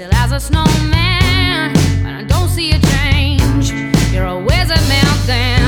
still as a snowman, but I don't see a change. You're always a meltdown.